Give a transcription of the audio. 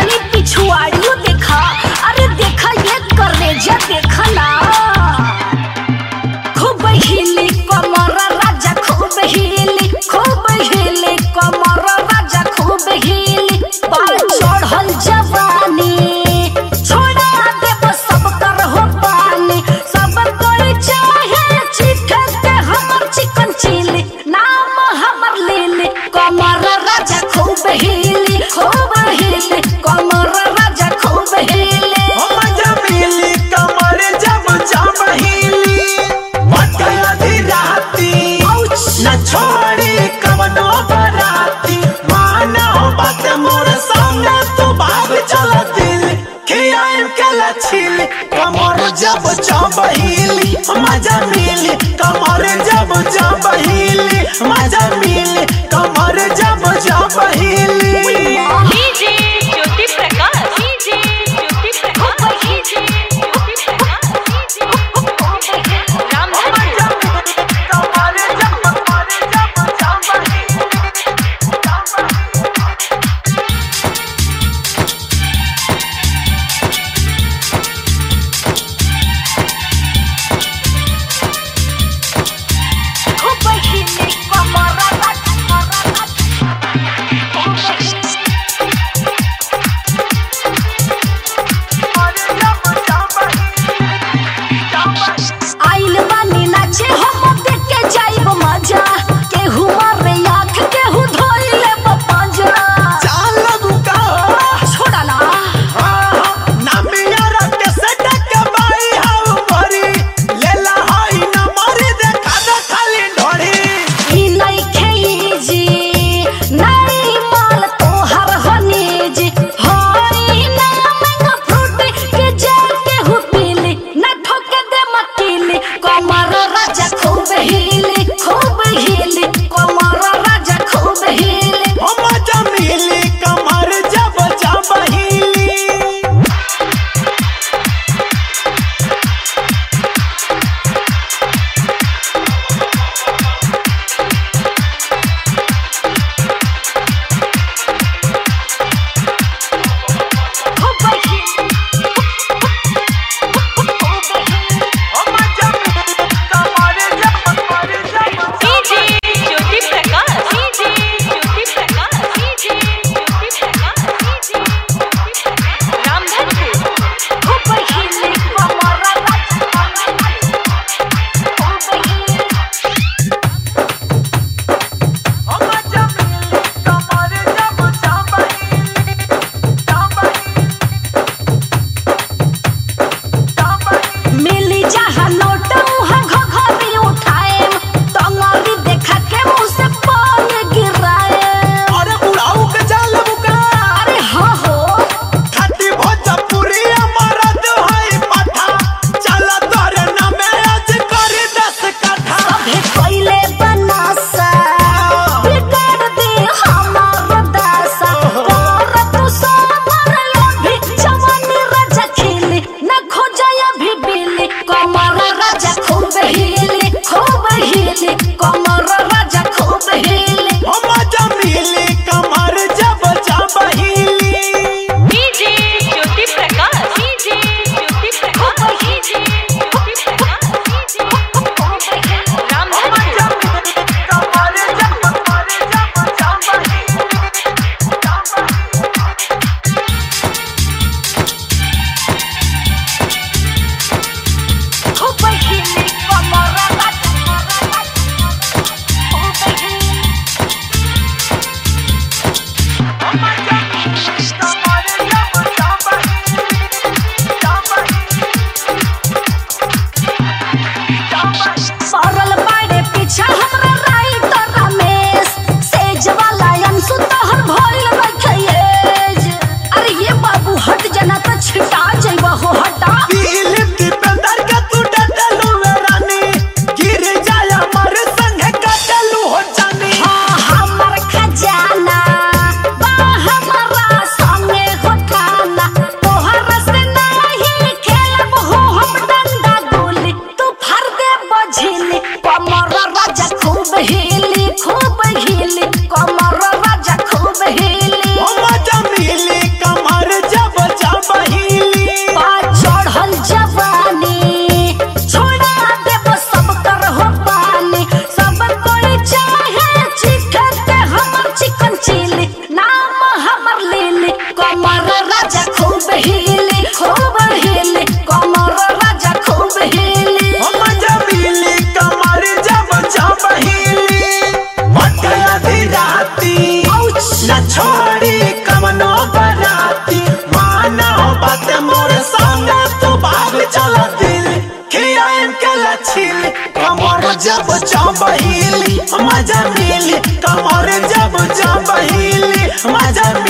तनी पिछुआड़ियों देखा, अरे देखा ये करेजा देखा ना, खूब हिले कमर राजा खूब हिले कमर राजा खूब हिले, बाल चढ़ल जवानी छोड़ा देव सब कर हो पानी, सब कोई चाहे चिट्ठे के हमर चिकन चिली, नाम हमर लीली कमर राजा खूब हिले कमर राजा खूब हिले। मजा मिली कमर जब जब हिली, बटया दी राती न छोड़ी कवनो बराती, मानो बात मोर सामने तू भाग चल दिल, खियाम के लछिली कमर जब जब हिली, मजा मिली कमर जब जब हिली, मजा मिली कमर जब जब हिली। DJ Jyoti Prakash, DJ Jyoti Prakash, DJ Jyoti Prakash, Ram आइल बानी नाचे हम देख के जाइब मजा, केहू मारे आँख केहू धोइले बपाजा, छोड़ा ना ई नइखे इजी, नारी माल तोहर हनी जी, होई ना मैंगो फ्रूट के जेल केहू पीली, ना ठोके दे मकीली, कमर राजा खूब हिले कमर राजा खूब हिले। मजा मिली कमर जब जब हिली। DJ Jyoti Prakash, DJ Jyoti Prakash, DJ Jyoti Prakash, Ramdhanpur. मिली जहाँ नोट उहाँ घघरी उठाएम, टंगरी देखा के मुँह से पानी गिराएम। अरे बुढ़ाऊ के जाल बुका, अरे हाँ हो खाटी भोजपुरी मरद है पठा, चल तोरे नामे आज करी 10 कट्ठा। अभे कोइले बनासा, बिगाड़ दे हमार दासा, कर तू सामर अभी जवानी राजा खिली, न खोजाय अभी बिली, कमर राजा खूब हिले कमर राजा खूब हिले। मजा मिली कमर जब जब हिली। DJ Jyoti Prakash, DJ Jyoti Prakash, DJ Jyoti Prakash, Ramdhanpur. खूब हिले कमर राजा खूब हिले। पड़ल बाड़े पीछा हमरा राइट रमेश, सेज वाला अंशु तोहर भइल रखेज, अरे ये बाबू हट जना तो छिटा जइब हो हटा। दिल दीपेंद्र के तू डटलू रानी, गिर जाय मर संग कटलू हो जानी। हाँ हमर खजाना बा हमारा संगे होठाना, तोहर से नहीं खेलब हो हम डंडा गोली, तू फर दे बझिली, कमर राजा खूब हिले कमर राजा खूब हिले। मजा मिली कमर छिली कमर जब जबहिली मजा मिली कमर जब जबहिली मजा